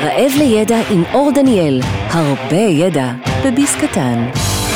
רעב לידע עם אור דניאל, הרבה ידע בביס קטן.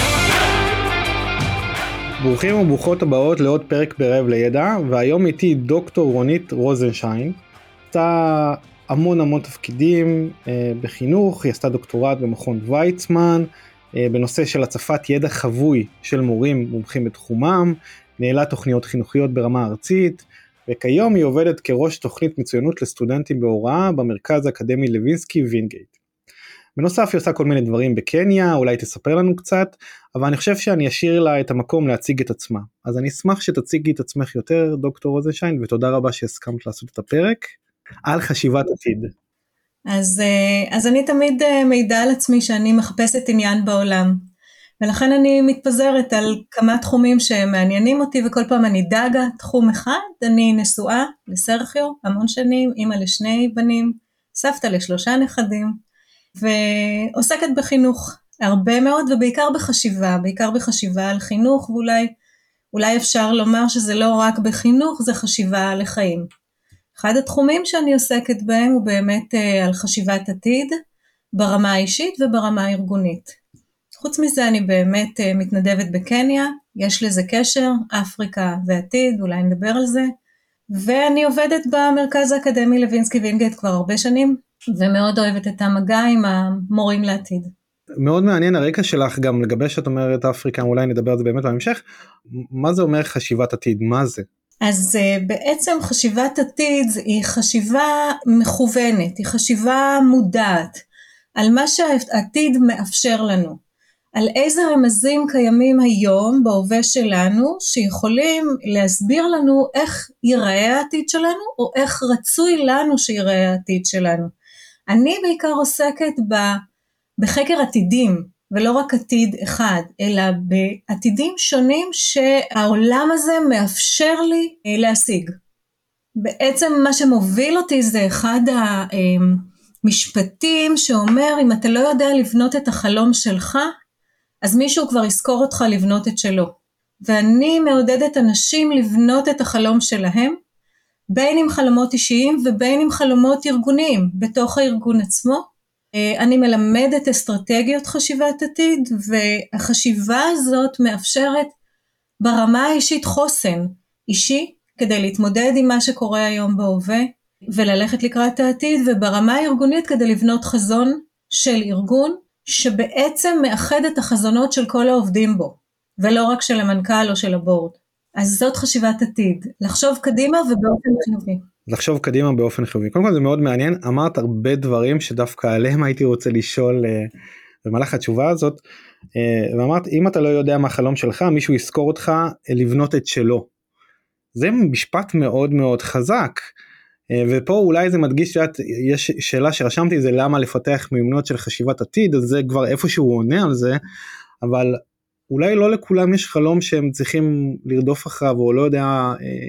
ברוכים וברוכות הבאות לעוד פרק ברעב לידע, והיום איתי דוקטור רונית רוזנשיין. עשתה המון תפקידים בחינוך, היא עשתה דוקטורט במכון ויצמן, בנושא של הצפת ידע חבוי של מורים מומחים בתחומם, ניהלה תוכניות חינוכיות ברמה ארצית, וכיום היא עובדת כראש תוכנית מצוינות לסטודנטים בהוראה במרכז האקדמי לוינסקי וינגייט. בנוסף היא עושה כל מיני דברים בקניה, אולי תספר לנו קצת, אבל אני חושב שאני אשאיר לה את המקום להציג את עצמה. אז אני אשמח שתציגי את עצמך יותר, דוקטור רוזנשיין, ותודה רבה שהסכמת לעשות את הפרק על חשיבת עתיד. אז אני תמיד מעידה על עצמי שאני מחפשת עניין בעולם, ולכן אני מתפזרת על כמה תחומים שמעניינים אותי, וכל פעם אני דאגה תחום אחד. אני נשואה לסרחיו המון שנים, אמא לשני בנים, סבתא לשלושה נכדים, ועוסקת בחינוך הרבה מאוד, ובעיקר בחשיבה על חינוך, ואולי אפשר לומר שזה לא רק בחינוך, זה חשיבה לחיים. אחד התחומים שאני עוסקת בהם הוא באמת על חשיבת עתיד, ברמה האישית וברמה הארגונית. חוץ מזה אני באמת מתנדבת בקניה, יש לזה קשר, אפריקה ועתיד, אולי נדבר על זה, ואני עובדת במרכז האקדמי לוינסקי וינגייט כבר הרבה שנים, ומאוד אוהבת את המגע עם המורים לעתיד. מאוד מעניין הרקע שלך גם לגבי שאת אומרת אפריקה, אולי נדבר על זה באמת בהמשך. מה זה אומר חשיבת עתיד? מה זה? אז בעצם חשיבת עתיד היא חשיבה מכוונת, היא חשיבה מודעת, על מה שהעתיד מאפשר לנו. על איזה רמזים קיימים היום בהווה שלנו, שיכולים להסביר לנו איך ייראה העתיד שלנו, או איך רצוי לנו שיראה העתיד שלנו. אני בעיקר עוסקת בחקר עתידים, ולא רק עתיד אחד, אלא בעתידים שונים שהעולם הזה מאפשר לי להשיג. בעצם מה שמוביל אותי זה אחד המשפטים שאומר, אם אתה לא יודע לבנות את החלום שלך, אז מישהו כבר יזכור אותך לבנות את שלו. ואני מעודדת אנשים לבנות את החלום שלהם, בין עם חלומות אישיים ובין עם חלומות ארגוניים, בתוך הארגון עצמו. אני מלמדת אסטרטגיות חשיבת עתיד, והחשיבה הזאת מאפשרת ברמה האישית חוסן אישי, כדי להתמודד עם מה שקורה היום בהווה, וללכת לקראת העתיד, וברמה הארגונית כדי לבנות חזון של ארגון, שבעצם מאחד את החזונות של כל העובדים בו, ולא רק של המנכ"ל או של הבורד. אז זאת חשיבת עתיד, לחשוב קדימה ובאופן חיובי. לחשוב קדימה באופן חיובי. קודם כל זה מאוד מעניין, אמרת הרבה דברים שדווקא עליהם הייתי רוצה לשאול במהלך התשובה הזאת, ואמרת אם אתה לא יודע מה החלום שלך, מישהו יזכור אותך לבנות את שלו. זה משפט מאוד מאוד חזק, ופה אולי זה מדגיש יש שאלה שרשמתי, זה למה לפתח מיומנויות של חשיבת עתיד, אז זה כבר איפשהו עונה על זה, אבל אולי לא לכולם יש חלום שהם צריכים לרדוף אחריו, או לא יודע,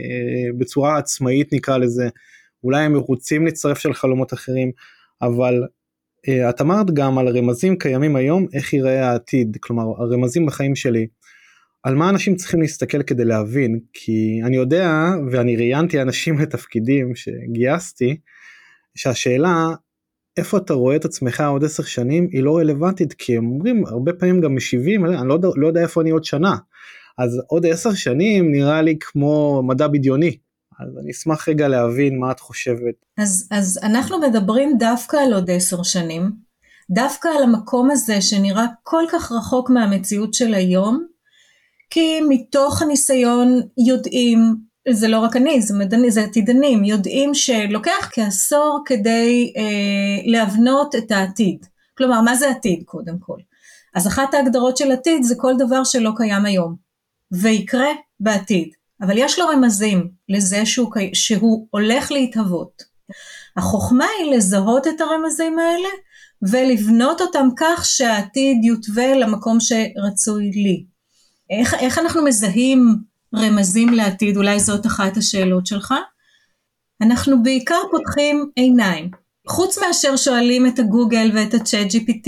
בצורה עצמאית נקרא לזה, אולי הם רוצים להצטרף של חלומות אחרים, אבל את אמרת גם על רמזים קיימים היום, איך ייראה העתיד, כלומר הרמזים בחיים שלי, על מה אנשים צריכים להסתכל כדי להבין, כי אני יודע, ואני ראיינתי אנשים לתפקידים שגייסתי, שהשאלה, איפה אתה רואה את עצמך עוד 10 שנים, היא לא רלוונטית, כי הם אומרים, הרבה פעמים גם משיבים, אני לא יודע איפה אני עוד שנה, אז עוד 10 שנים נראה לי כמו מדע בדיוני, אז אני אשמח רגע להבין מה את חושבת. אז אנחנו מדברים דווקא על עוד 10 שנים, דווקא על המקום הזה שנראה כל כך רחוק מהמציאות של היום, כי מתוך הניסיון יודעים, זה לא רק אני, זה עתידנים, יודעים שלוקח כעשור כדי להבנות את העתיד. כלומר, מה זה עתיד קודם כל? אז אחת ההגדרות של עתיד זה כל דבר שלא קיים היום, ויקרה בעתיד. אבל יש לו רמזים לזה שהוא הולך להתהוות. החוכמה היא לזהות את הרמזים האלה, ולבנות אותם כך שהעתיד יותווה למקום שרצוי לי. איך אנחנו מזהים רמזים לעתיד? אולי זאת אחת השאלות שלך. אנחנו בעיקר פותחים עיניים. חוץ מאשר שואלים את הגוגל ואת הצ'אט GPT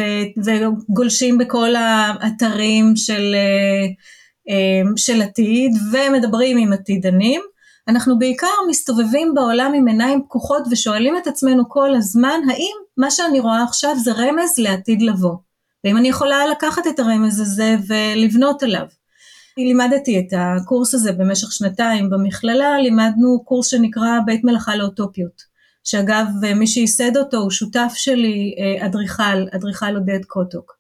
וגולשים בכל האתרים של עתיד ומדברים עם עתידנים, אנחנו בעיקר מסתובבים בעולם עם עיניים פקוחות ושואלים את עצמנו כל הזמן, האם מה שאני רואה עכשיו זה רמז לעתיד לבוא? ואם אני יכולה לקחת את הרמז הזה ולבנות עליו. לימדתי את הקורס הזה במשך 2 במכללה, לימדנו קורס שנקרא בית מלאכה לאוטופיות, שאגב מי שייסד אותו הוא שותף שלי, אדריכל עודד קוטוק.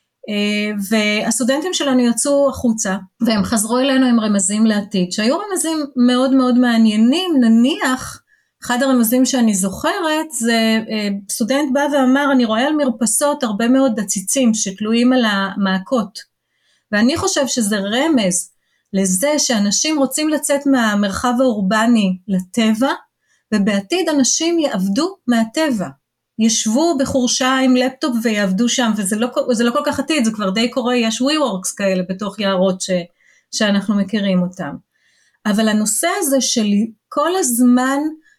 והסטודנטים שלנו יצאו החוצה, והם חזרו אלינו עם רמזים לעתיד, שהיו רמזים מאוד מאוד מעניינים. נניח, אחד הרמזים שאני זוכרת, זה סטודנט בא ואמר, אני רואה על מרפסות הרבה מאוד עציצים שתלויים על המעקות, ואני חושב שזה רמז לזה שאנשים רוצים לצאת מהמרחב האורבני לטבע, ובעתיד אנשים יעבדו מהטבע, ישבו בחורשה עם לפטופ ויעבדו שם, וזה לא כל כך עתיד, זה כבר די קורה, יש WeWorks כאלה בתוך יערות שאנחנו מכירים אותם. אבל הנושא הזה של כל הזמן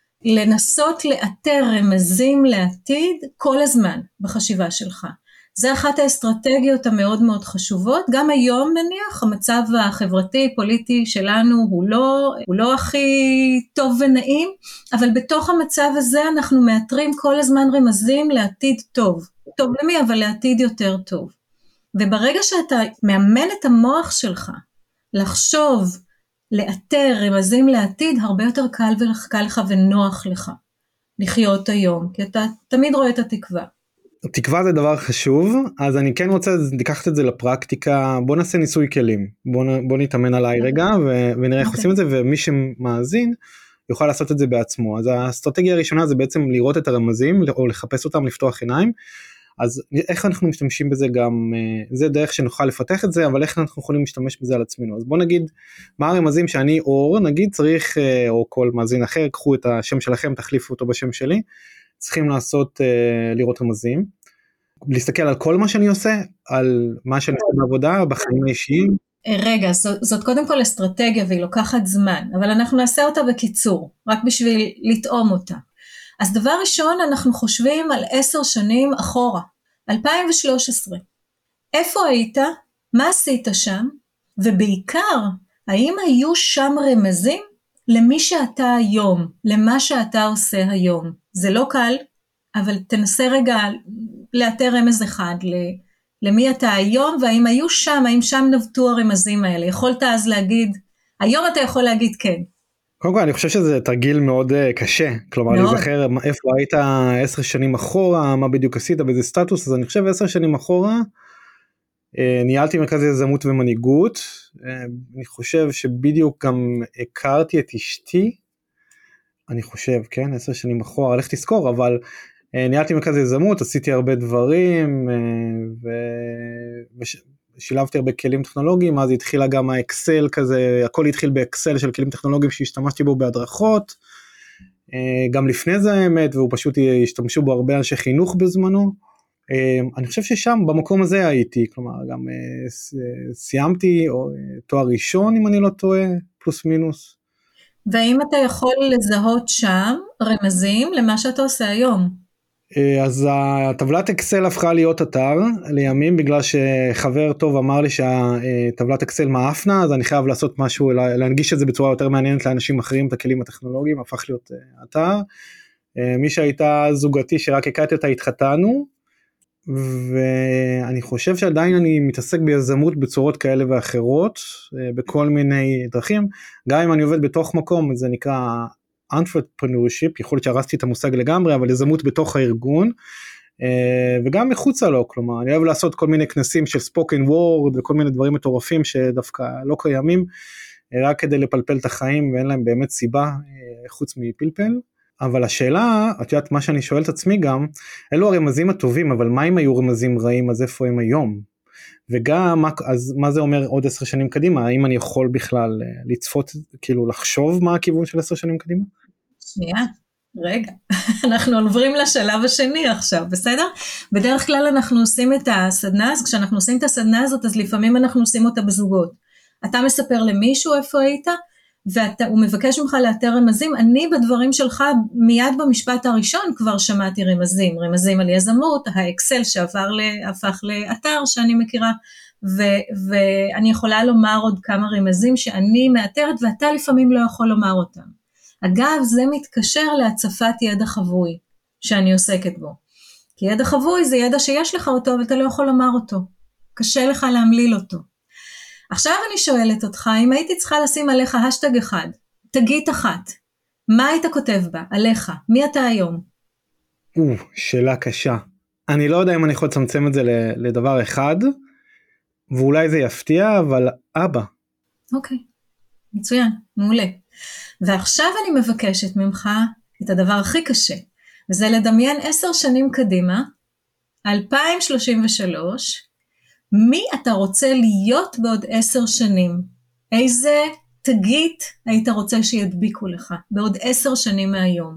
לנסות לאתר רמזים לעתיד, כל הזמן בחשיבה שלך. זה אחת האסטרטגיות המאוד מאוד חשובות. גם היום נניח המצב החברתי פוליטי שלנו הוא לא הכי טוב ונעים, אבל בתוך המצב הזה אנחנו מאתרים כל הזמן רמזים לעתיד טוב. טוב למי? אבל לעתיד יותר טוב. וברגע שאתה מאמן את המוח שלך לחשוב, לאתר רמזים לעתיד, הרבה יותר קל לך ונוח לך לחיות היום, כי אתה תמיד רואה את התקווה. תקווה זה דבר חשוב, אז אני כן רוצה לקחת את זה לפרקטיקה. בוא נעשה ניסוי כלים, בוא נתאמן עליי רגע ונראה איך עושים את זה, ומי שמאזין יוכל לעשות את זה בעצמו. אז האסטרטגיה הראשונה זה בעצם לראות את הרמזים או לחפש אותם, לפתוח עיניים. אז איך אנחנו משתמשים בזה גם, זה דרך שנוכל לפתח את זה, אבל איך אנחנו יכולים להשתמש בזה על עצמנו. אז בוא נגיד מה הרמזים שאני אור, נגיד צריך, או כל מאזין אחר, קחו את השם שלכם, תחליפו אותו בשם שלי, צריכים לראות רמזים, להסתכל על כל מה שאני עושה, על מה שאני עושה בעבודה, בחיים האישיים. רגע, זאת קודם כל אסטרטגיה והיא לוקחת זמן, אבל אנחנו נעשה אותה בקיצור, רק בשביל לטעום אותה. אז דבר ראשון, אנחנו חושבים על 10 שנים אחורה, 2013. איפה היית? מה עשית שם? ובעיקר, האם היו שם רמזים למי שאתה היום, למה שאתה עושה היום? זה לא קל, אבל תנסה רגע לאתר רמז אחד למי אתה היום, והאם היו שם, האם שם נבטו הרמזים האלה? יכולת אז להגיד, היום אתה יכול להגיד כן. קודם כל אני חושב שזה תרגיל מאוד קשה, כלומר להיזכר איפה היית 10 שנים אחורה, מה בדיוק עשית, באיזה סטטוס. אז אני חושב 10 שנים אחורה, ניהלתי מרכז יזמות ומנהיגות, אני חושב שבדיוק גם הכרתי את אשתי, אני חושב, כן, 10 שנים אחורה, הלכתי לזכור, אבל ניהלתי מרכז יזמות, עשיתי הרבה דברים, ושילבתי הרבה כלים טכנולוגיים, אז התחילה גם האקסל כזה, הכל התחיל באקסל של כלים טכנולוגיים שהשתמשתי בו בהדרכות, גם לפני זה האמת, והוא פשוט השתמשו בו הרבה אנשי חינוך בזמנו. אני חושב ששם במקום הזה הייתי, כלומר גם סיימתי תואר ראשון אם אני לא טועה, פלוס מינוס. והאם אתה יכול לזהות שם רמזים למה שאתה עושה היום? אז הטבלת אקסל הפכה להיות אתר לימים, בגלל שחבר טוב אמר לי שהטבלת אקסל מאפנה, אז אני חייב לעשות משהו, להנגיש את זה בצורה יותר מעניינת לאנשים אחרים, את הכלים הטכנולוגיים, הפך להיות אתר. מי שהייתה זוגתי שרק הכרתי אותה, התחתנו, ואני חושב שעדיין אני מתעסק ביזמות בצורות כאלה ואחרות, בכל מיני דרכים, גם אם אני עובד בתוך מקום, זה נקרא entrepreneurship, יכול להיות שהרסתי את המושג לגמרי, אבל יזמות בתוך הארגון, וגם מחוצה לו, כלומר, אני אוהב לעשות כל מיני כנסים של spoken word, וכל מיני דברים מטורפים שדווקא לא קיימים, רק כדי לפלפל את החיים, ואין להם באמת סיבה, חוץ מפלפל. אבל השאלה, את יודעת מה שאני שואל את עצמי גם, אלו הרמזים הטובים, אבל מה אם היו רמזים רעים, אז איפה הם היום? וגם, אז מה זה אומר עוד 10 שנים קדימה? האם אני יכול בכלל לצפות, כאילו לחשוב מה הכיוון של 10 שנים קדימה? שנייה, רגע, אנחנו עוברים לשלב השני עכשיו, בסדר? בדרך כלל אנחנו עושים את הסדנה, אז כשאנחנו עושים את הסדנה הזאת, אז לפעמים אנחנו עושים אותה בזוגות. אתה מספר למישהו איפה היית, והוא מבקש ממך לאתר רמזים. אני בדברים שלך מיד במשפט הראשון כבר שמעתי רמזים על יזמות, האקסל שהפך לאתר שאני מכירה, ואני יכולה לומר עוד כמה רמזים שאני מאתרת, ואתה לפעמים לא יכול לומר אותם. אגב, זה מתקשר להצפת ידע חבוי, שאני עוסקת בו. כי ידע חבוי זה ידע שיש לך אותו, ואתה לא יכול לומר אותו. קשה לך להמליל אותו. עכשיו אני שואלת אותך, אם הייתי צריכה לשים עליך השטג אחד, תגית אחת, מה היית כותב בה, עליך? מי אתה היום? שאלה קשה. אני לא יודע אם אני יכול לצמצם את זה לדבר אחד, ואולי זה יפתיע, אבל אבא. אוקיי, מצוין, מעולה. ועכשיו אני מבקשת ממך את הדבר הכי קשה, וזה לדמיין 10 שנים קדימה, 2033, מי אתה רוצה להיות בעוד 10 שנים? איזה תגית היית רוצה שידביקו לך בעוד 10 שנים מהיום?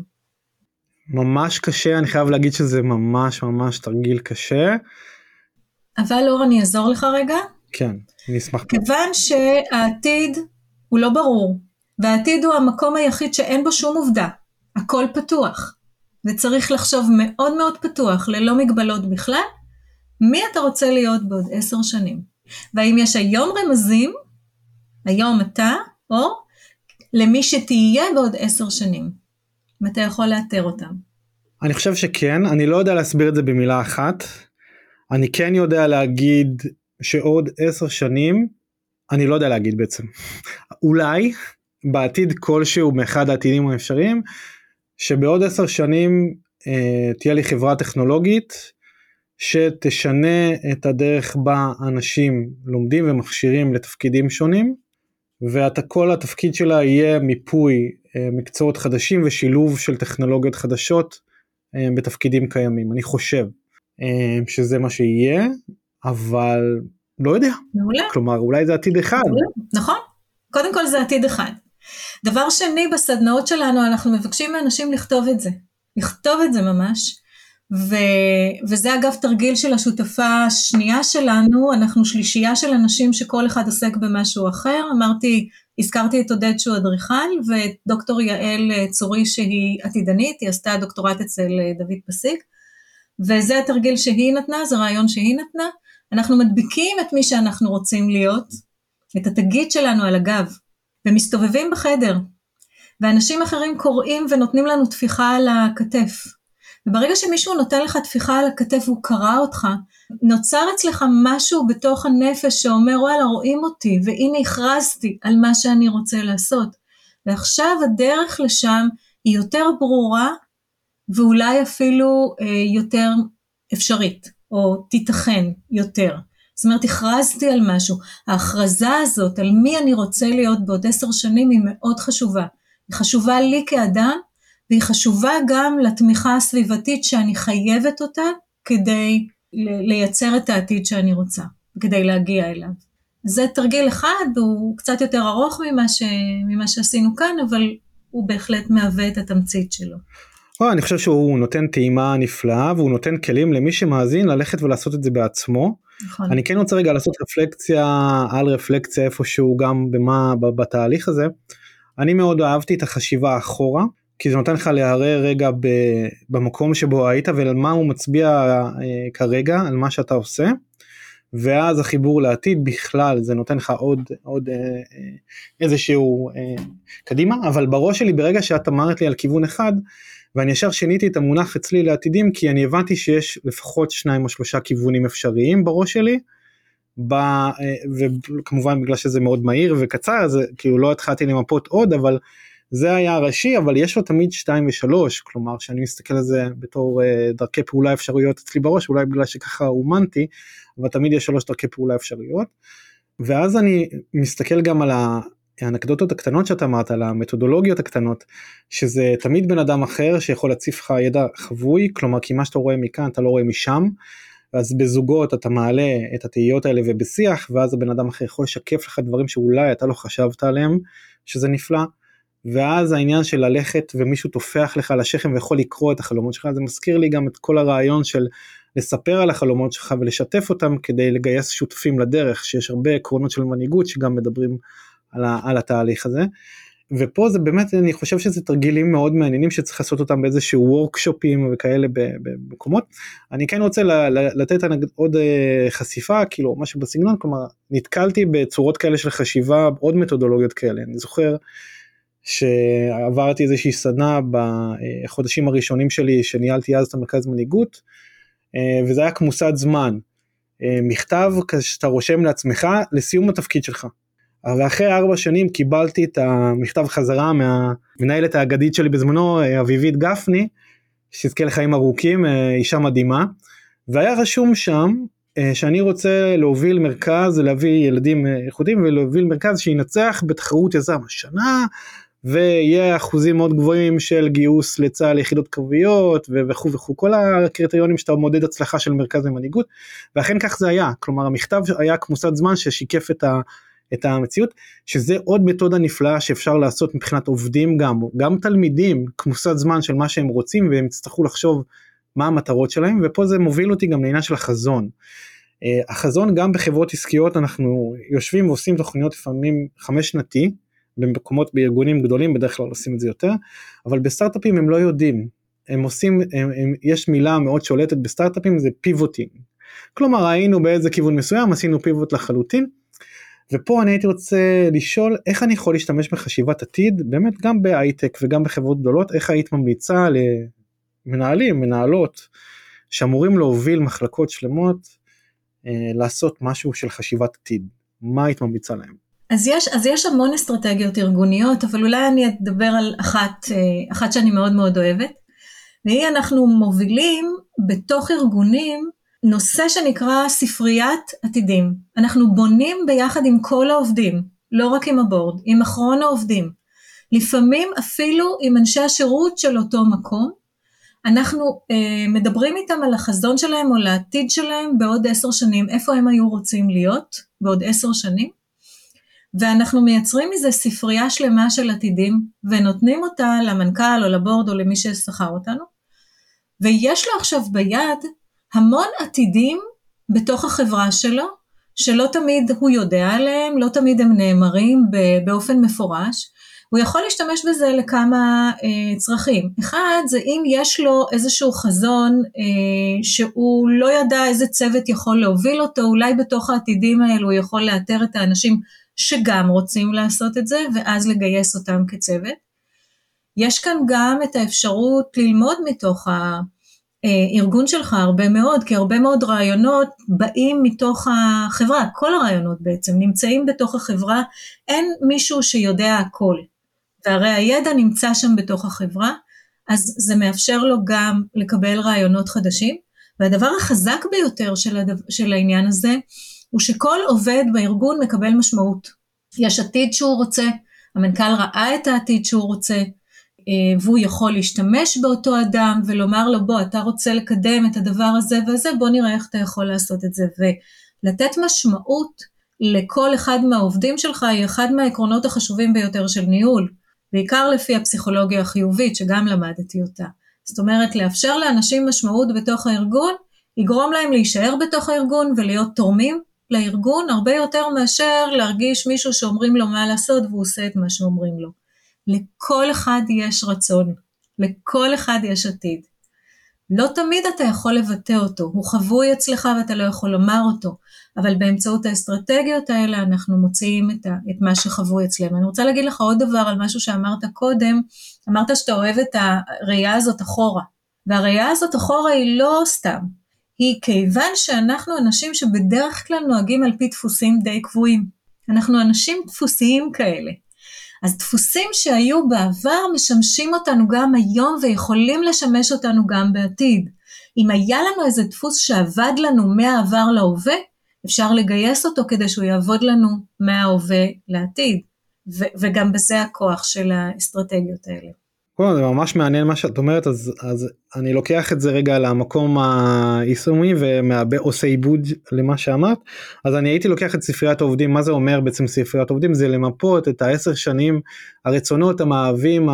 ממש קשה, אני חייב להגיד שזה ממש ממש תרגיל קשה. אבל אור, אני אעזור לך רגע. כן, אני אשמח. כיוון שהעתיד הוא לא ברור, והעתיד הוא המקום היחיד שאין בו שום עובדה, הכל פתוח, וצריך לחשוב מאוד מאוד פתוח, ללא מגבלות בכלל, מי אתה רוצה להיות בעוד 10 שנים? והאם יש היום רמזים, היום אתה, או למי שתהיה בעוד 10 שנים? אם אתה יכול לאתר אותם. אני חושב שכן, אני לא יודע להסביר את זה במילה אחת, אני כן יודע להגיד שעוד 10 שנים, אני לא יודע להגיד בעצם, אולי בעתיד כלשהו מאחד העתידים האפשריים, שבעוד 10 שנים תהיה לי חברה טכנולוגית, שתשנה את הדרך בה אנשים לומדים ומכשירים לתפקידים שונים, וכל התפקיד שלה יהיה מיפוי מקצועות חדשים ושילוב של טכנולוגיות חדשות בתפקידים קיימים. אני חושב שזה מה שיהיה, אבל לא יודע. מעולה. כלומר, אולי זה עתיד אחד. נכון, קודם כל זה עתיד אחד. דבר שני, בסדנאות שלנו אנחנו מבקשים מאנשים לכתוב את זה ממש, וזה אגב תרגיל של השותפה השנייה שלנו, אנחנו שלישייה של אנשים שכל אחד עוסק במשהו אחר, הזכרתי את עודד שהוא אדריכל, ודוקטור יעל צורי שהיא עתידנית, היא עשתה דוקטורט אצל דוד פסיק, וזה התרגיל שהיא נתנה, זה רעיון שהיא נתנה, אנחנו מדביקים את מי שאנחנו רוצים להיות, את התגית שלנו על הגב, ומסתובבים בחדר, ואנשים אחרים קוראים ונותנים לנו תפיחה על הכתף, וברגע שמישהו נותן לך תפיחה על הכתף והוא קרא אותך, נוצר אצלך משהו בתוך הנפש שאומר וואלה רואים אותי, והנה הכרזתי על מה שאני רוצה לעשות, ועכשיו הדרך לשם היא יותר ברורה, ואולי אפילו יותר אפשרית, או תיתכן יותר. זאת אומרת, הכרזתי על משהו. ההכרזה הזאת, על מי אני רוצה להיות בעוד 10 שנים, היא מאוד חשובה. היא חשובה לי כאדם, והיא חשובה גם לתמיכה הסביבתית שאני חייבת אותה, כדי לייצר את העתיד שאני רוצה, כדי להגיע אליו. זה תרגיל אחד, הוא קצת יותר ארוך ממה שעשינו כאן, אבל הוא בהחלט מהווה את התמצית שלו. אני חושב שהוא נותן טעימה נפלאה, והוא נותן כלים למי שמאזין ללכת ולעשות את זה בעצמו. נכון. אני כן רוצה רגע לעשות רפלקציה על רפלקציה איפשהו גם בתהליך הזה. אני מאוד אהבתי את החשיבה אחורה, כי זה נותן לך להראה רגע במקום שבו היית, ולמה הוא מצביע כרגע, על מה שאתה עושה, ואז החיבור לעתיד בכלל, זה נותן לך עוד איזשהו קדימה, אבל בראש שלי ברגע שאת אמרת לי על כיוון אחד, ואני ישר שיניתי את המונח אצלי לעתידים, כי אני הבנתי שיש לפחות 2 או 3 כיוונים אפשריים בראש שלי, וכמובן בגלל שזה מאוד מהיר וקצר, אז כאילו לא התחלתי למפות עוד, אבל זה היה הראשי, אבל יש לו תמיד 2 ו3, כלומר שאני מסתכל על זה בתור דרכי פעולה אפשריות אצלי בראש, אולי בגלל שככה אומנתי, אבל תמיד יש 3 דרכי פעולה אפשריות, ואז אני מסתכל גם על האנקדוטות הקטנות שאתה אמרת, על המתודולוגיות הקטנות, שזה תמיד בן אדם אחר שיכול להציף לך ידע חבוי, כלומר כי מה שאתה רואה מכאן אתה לא רואה משם, אז בזוגות אתה מעלה את התהיות האלה ובשיח, ואז הבן אדם אחר יכול לשקף לך דברים שאולי אתה לא חשבת עליהם, שזה נפלא, ואז העניין של ללכת ומישהו תופח לך על השכם ויכול לקרוא את החלומות שלך, זה מזכיר לי גם את כל הרעיון של לספר על החלומות שלך ולשתף אותם כדי לגייס שותפים לדרך, שיש הרבה עקרונות של מנהיגות שגם מדברים על התהליך הזה. ופה זה באמת, אני חושב שזה תרגילים מאוד מעניינים שצריך לעשות אותם באיזשהו וורקשופים וכאלה במקומות. אני כן רוצה לתת עוד חשיפה, כאילו משהו בסגנון, כלומר נתקלתי בצורות כאלה של חשיבה, עוד מתודולוגיות כאלה. אני זוכר שעברתי איזושהי סדנה בחודשים הראשונים שלי, שניהלתי אז את המרכז מנהיגות, וזה היה כמוסת זמן, מכתב שאתה רושם לעצמך לסיום התפקיד שלך. ואחרי 4 שנים קיבלתי את המכתב חזרה מהמנהלת האגדית שלי בזמנו, אביבית גפני, שתזכה לחיים ארוכים, אישה מדהימה, והיה רשום שם שאני רוצה להוביל מרכז, להביא ילדים איכותיים ולהוביל מרכז שינצח בתחרות יזם השנה, ויהיה אחוזים מאוד גבוהים של גיוס לצה"ל יחידות קרביות וכו' וכו', כל הקריטריונים שאתה מודד הצלחה של מרכז המנהיגות, ואכן כך זה היה, כלומר המכתב היה כמוסת זמן ששיקף את המציאות, שזה עוד מתודה נפלאה שאפשר לעשות מבחינת עובדים גם תלמידים, כמוסת זמן של מה שהם רוצים, והם יצטרכו לחשוב מה המטרות שלהם, ופה זה מוביל אותי גם לעניין של החזון. החזון גם בחברות עסקיות, אנחנו יושבים ועושים תוכניות לפעמים 5 שנתי, במקומות בארגונים גדולים, בדרך כלל עושים את זה יותר, אבל בסטארט-אפים הם לא יודעים, יש מילה מאוד שולטת בסטארט-אפים, זה פיבוטינג, כלומר היינו באיזה כיוון מסוים, עשינו פיבוט לחלוטין, ופה אני הייתי רוצה לשאול, איך אני יכול להשתמש בחשיבת עתיד, באמת גם בהייטק וגם בחברות גדולות, איך היית ממליצה למנהלים, מנהלות, שאמורים להוביל מחלקות שלמות, לעשות משהו של חשיבת עתיד, מה היית ממליצה להם? אז יש המון אסטרטגיות ארגוניות, אבל אולי אני אדבר על אחת שאני מאוד מאוד אוהבת, והיא אנחנו מובילים בתוך ארגונים, נושא שנקרא ספריית עתידים. אנחנו בונים ביחד עם כל העובדים, לא רק עם הבורד, עם אחרון העובדים. לפעמים אפילו עם אנשי השירות של אותו מקום, אנחנו מדברים איתם על החזון שלהם או לעתיד שלהם בעוד 10 שנים, איפה הם היו רוצים להיות בעוד 10 שנים, ואנחנו מייצרים מזה ספרייה שלמה של עתידים, ונותנים אותה למנכ"ל או לבורד או למי ששכר אותנו, ויש לו עכשיו ביד המון עתידים בתוך החברה שלו, שלא תמיד הוא יודע עליהם, לא תמיד הם נאמרים באופן מפורש, הוא יכול להשתמש בזה לכמה צרכים. אחד, זה אם יש לו איזשהו חזון שהוא לא ידע איזה צוות יכול להוביל אותו, אולי בתוך העתידים האלו הוא יכול לאתר את האנשים שגם רוצים לעשות את זה, ואז לגייס אותם כצוות. יש כאן גם את האפשרות ללמוד מתוך הארגון שלך הרבה מאוד, כי הרבה מאוד רעיונות באים מתוך החברה, כל הרעיונות בעצם נמצאים בתוך החברה, אין מישהו שיודע הכל, והרי הידע נמצא שם בתוך החברה, אז זה מאפשר לו גם לקבל רעיונות חדשים, והדבר החזק ביותר של העניין הזה, הוא שכל עובד בארגון מקבל משמעות. יש עתיד שהוא רוצה, המנכ"ל ראה את העתיד שהוא רוצה, והוא יכול להשתמש באותו אדם, ולומר לו בוא, אתה רוצה לקדם את הדבר הזה וזה, בוא נראה איך אתה יכול לעשות את זה, ולתת משמעות לכל אחד מהעובדים שלך, היא אחד מהעקרונות החשובים ביותר של ניהול, בעיקר לפי הפסיכולוגיה החיובית, שגם למדתי אותה. זאת אומרת, לאפשר לאנשים משמעות בתוך הארגון, יגרום להם להישאר בתוך הארגון, ולהיות תורמים לארגון, הרבה יותר מאשר להרגיש מישהו שאומרים לו מה לעשות, והוא עושה את מה שאומרים לו. לכל אחד יש רצון, לכל אחד יש עתיד. לא תמיד אתה יכול לבטא אותו, הוא חבוי אצלך ואתה לא יכול לומר אותו, אבל באמצעות האסטרטגיות האלה אנחנו מוציאים את מה שחבוי אצלנו. אני רוצה להגיד לך עוד דבר על משהו שאמרת קודם, אמרת שאתה אוהב את הראייה הזאת אחורה, והראייה הזאת אחורה היא לא סתם, היא כיוון שאנחנו אנשים שבדרך כלל נוהגים על פי דפוסים די קבועים, אנחנו אנשים דפוסיים כאלה, אז דפוסים שהיו בעבר משמשים אותנו גם היום ויכולים לשמש אותנו גם בעתיד. אם היה לנו איזה דפוס שעבד לנו מהעבר להווה, אפשר לגייס אותו כדי שהוא יעבוד לנו מההווה לעתיד, וגם בזה הכוח של האסטרטגיות האלה. זה ממש מעניין מה שאת אומרת, אז אני לוקח את זה רגע למקום היישומי ועושה עיבוד למה שאמרת, אז אני הייתי לוקח את ספריית העובדים, מה זה אומר בעצם ספריית העובדים? זה למפות את 10 שנים, הרצונות, המאהבים,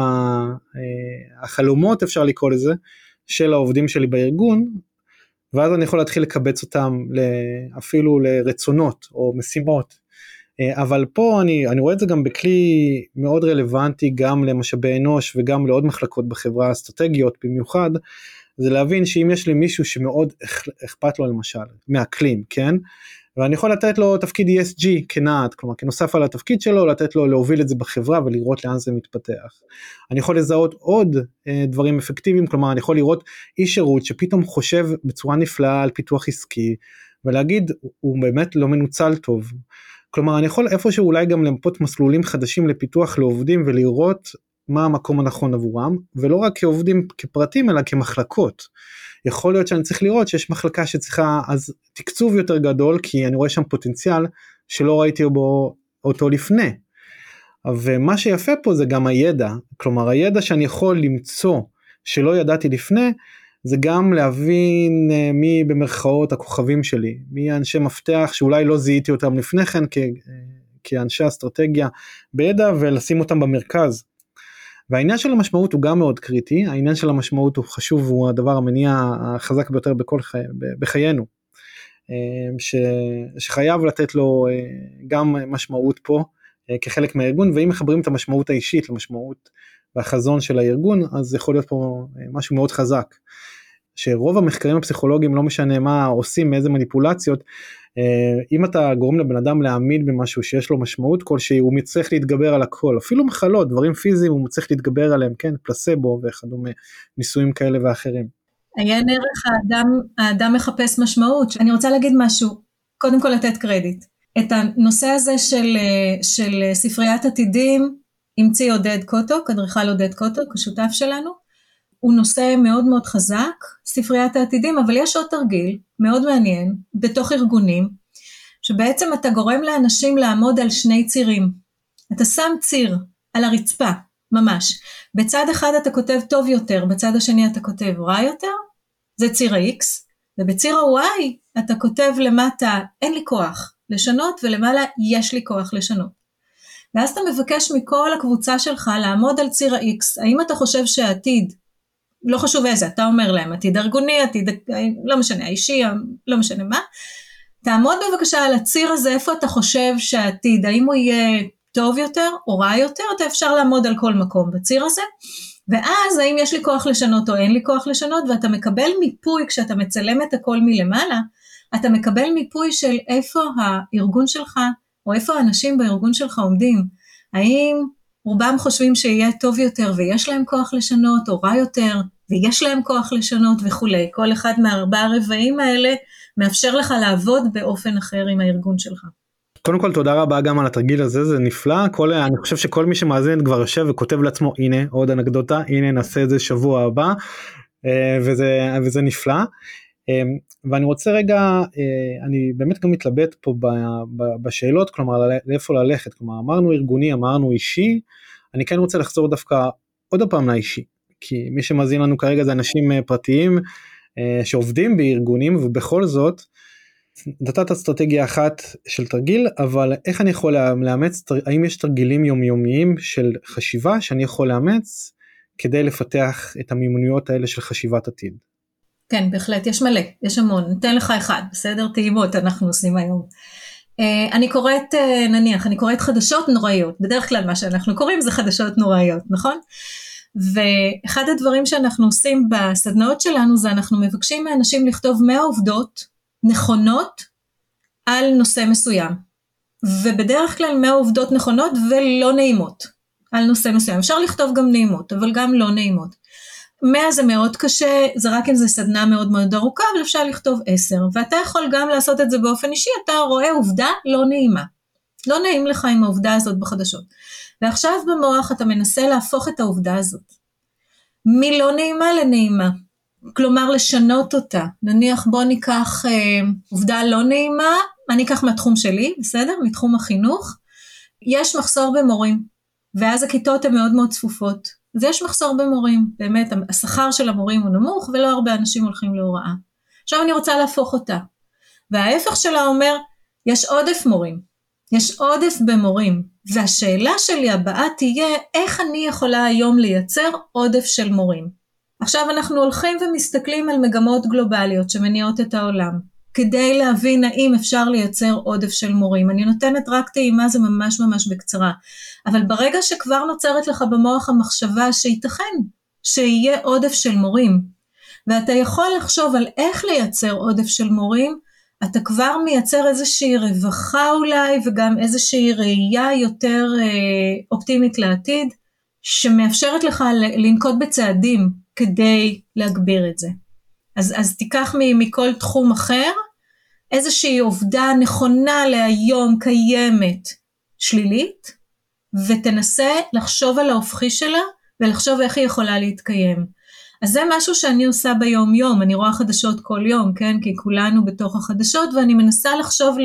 החלומות אפשר לקרוא לזה, של העובדים שלי בארגון, ואז אני יכול להתחיל לקבץ אותם אפילו לרצונות או משימות, אבל פה אני רואה את זה גם בכלי מאוד רלוונטי גם למשאבי אנוש וגם לעוד מחלקות בחברה האסטרטגיות במיוחד, זה להבין שאם יש לי מישהו שמאוד אכפת לו למשל מהאקלים, כן? ואני יכול לתת לו תפקיד ESG כנעד, כלומר כנוסף על התפקיד שלו, לתת לו להוביל את זה בחברה ולראות לאן זה מתפתח. אני יכול לזהות עוד דברים אפקטיביים, כלומר אני יכול לראות איש שירות שפתאום חושב בצורה נפלאה על פיתוח עסקי, ולהגיד הוא באמת לא מנוצל טוב. כלומר אני יכול איפשהו אולי גם למפות מסלולים חדשים לפיתוח לעובדים, ולראות מה המקום הנכון עבורם, ולא רק כעובדים כפרטים אלא כמחלקות. יכול להיות שאני צריך לראות שיש מחלקה שצריכה אז תקצוב יותר גדול, כי אני רואה שם פוטנציאל שלא ראיתי בו אותו לפני. ומה שיפה פה זה גם הידע, כלומר הידע שאני יכול למצוא שלא ידעתי לפני, זה גם להבין מי במרכאות הכוכבים שלי, מי האנשי מפתח שאולי לא זיהיתי אותם לפני כן כאנשי אסטרטגיה בידע, ולשים אותם במרכז. והעניין של המשמעות הוא גם מאוד קריטי, העניין של המשמעות הוא חשוב, הוא הדבר המניע החזק ביותר בחיינו, שחייב לתת לו גם משמעות פה כחלק מהארגון, ואם מחברים את המשמעות האישית למשמעות והחזון של הארגון, אז יכול להיות פה משהו מאוד חזק, שרוב המחקרים הפסיכולוגיים, לא משנה מה עושים, מאיזה מניפולציות, אם אתה גורם לבן אדם להאמין במשהו שיש לו משמעות כלשהי, הוא מצליח להתגבר על הכל, אפילו מחלות, דברים פיזיים, הוא מצליח להתגבר עליהם, כן, פלסבו וכדומה, ניסויים כאלה ואחרים. עיין ערך האדם מחפש משמעות. אני רוצה להגיד משהו, קודם כל לתת קרדיט. את הנושא הזה של ספריית עתידים, המציא עודד קוטוק, אדריכל עודד קוטוק, השותף שלנו, הוא נושא מאוד מאוד חזק, ספריית העתידים, אבל יש עוד תרגיל מאוד מעניין, בתוך ארגונים, שבעצם אתה גורם לאנשים לעמוד על שני צירים. אתה שם ציר על הרצפה, ממש. בצד אחד אתה כותב טוב יותר, בצד השני אתה כותב רע יותר, זה ציר ה-X, ובציר ה-Y אתה כותב למטה אין לי כוח לשנות, ולמעלה יש לי כוח לשנות. ואז אתה מבקש מכל הקבוצה שלך לעמוד על ציר ה-X, האם אתה חושב שהעתיד, לא חשוב איזה, אתה אומר להם, עתיד ארגוני, עתיד, לא משנה, האישי, לא משנה מה, תעמוד בבקשה על הציר הזה, איפה אתה חושב שהעתיד, האם הוא יהיה טוב יותר או רע יותר, אתה אפשר לעמוד על כל מקום בציר הזה, ואז האם יש לי כוח לשנות או אין לי כוח לשנות, ואתה מקבל מיפוי, כשאתה מצלם את הכל מלמעלה, אתה מקבל מיפוי של איפה הארגון שלך, או איפה האנשים בארגון שלך עומדים, האם רובם חושבים שיהיה טוב יותר, ויש להם כוח לשנות, או רע יותר, ויש להם כוח לשנות וכו'. כל אחד מהארבעה הרבעים האלה, מאפשר לך לעבוד באופן אחר עם הארגון שלך. קודם כל תודה רבה גם על התרגיל הזה, זה נפלא, אני חושב שכל מי שמאזין כבר יושב וכותב לעצמו, הנה עוד אנקדוטה, הנה נעשה את זה שבוע הבא, וזה נפלא. ואני רוצה רגע, אני באמת גם מתלבט פה בשאלות, כלומר לאיפה ללכת, כלומר אמרנו ארגוני, אמרנו אישי, אני כן רוצה לחזור דווקא עוד פעם לאישי, כי מי שמאזין לנו כרגע זה אנשים פרטיים שעובדים בארגונים, ובכל זאת נתת אסטרטגיה אחת של תרגיל, אבל איך אני יכול לאמץ, האם יש תרגילים יומיומיים של חשיבה שאני יכול לאמץ כדי לפתח את המיומנויות האלה של חשיבת עתיד? כן, בהחלט, יש מלא, יש המון, ניתן לך אחד, בסדר? טעימות אנחנו עושים היום. אני קוראת, נניח, אני קוראת חדשות נוראיות, בדרך כלל מה שאנחנו קוראים זה חדשות נוראיות, נכון? ואחד הדברים שאנחנו עושים בסדנאות שלנו, זה אנחנו מבקשים מאנשים לכתוב 100 עובדות נכונות על נושא מסוים, ובדרך כלל 100 עובדות נכונות ולא נעימות על נושא מסוים, אפשר לכתוב גם נעימות, אבל גם לא נעימות. 100 זה מאוד קשה, זה רק אם זה סדנה מאוד מאוד ארוכה, אבל אפשר לכתוב 10, ואתה יכול גם לעשות את זה באופן אישי, אתה רואה עובדה לא נעימה, לא נעים לך עם העובדה הזאת בחדשות, ועכשיו במוח אתה מנסה להפוך את העובדה הזאת, מלא נעימה לנעימה, כלומר לשנות אותה, נניח בוא ניקח עובדה לא נעימה, אני אקח מהתחום שלי, בסדר? מתחום החינוך, יש מחסור במורים, ואז הכיתות הן מאוד מאוד צפופות, אז יש מחסור במורים, באמת השכר של המורים הוא נמוך, ולא הרבה אנשים הולכים להוראה. עכשיו אני רוצה להפוך אותה, וההפך שלה אומר, יש עודף מורים, יש עודף במורים, והשאלה שלי הבאה תהיה, איך אני יכולה היום לייצר עודף של מורים? עכשיו אנחנו הולכים ומסתכלים על מגמות גלובליות שמניעות את העולם, כדי להבין האם אפשר לייצר עודף של מורים. אני נותנת רק טעימה, זה ממש ממש בקצרה. אבל ברגע שכבר נוצרת לך במוח המחשבה שייתכן שיהיה עודף של מורים, ואתה יכול לחשוב על איך לייצר עודף של מורים, אתה כבר מייצר איזושהי רווחה אולי, וגם איזושהי ראייה יותר אופטימית לעתיד, שמאפשרת לך לנקוט בצעדים כדי להגביר את זה. אז תיקח מכל תחום אחר, איזושהי עובדה נכונה להיום קיימת שלילית, ותנסה לחשוב על ההופכי שלה, ולחשוב איך היא יכולה להתקיים. אז זה משהו שאני עושה ביום יום, אני רואה חדשות כל יום, כן? כי כולנו בתוך החדשות, ואני מנסה לחשוב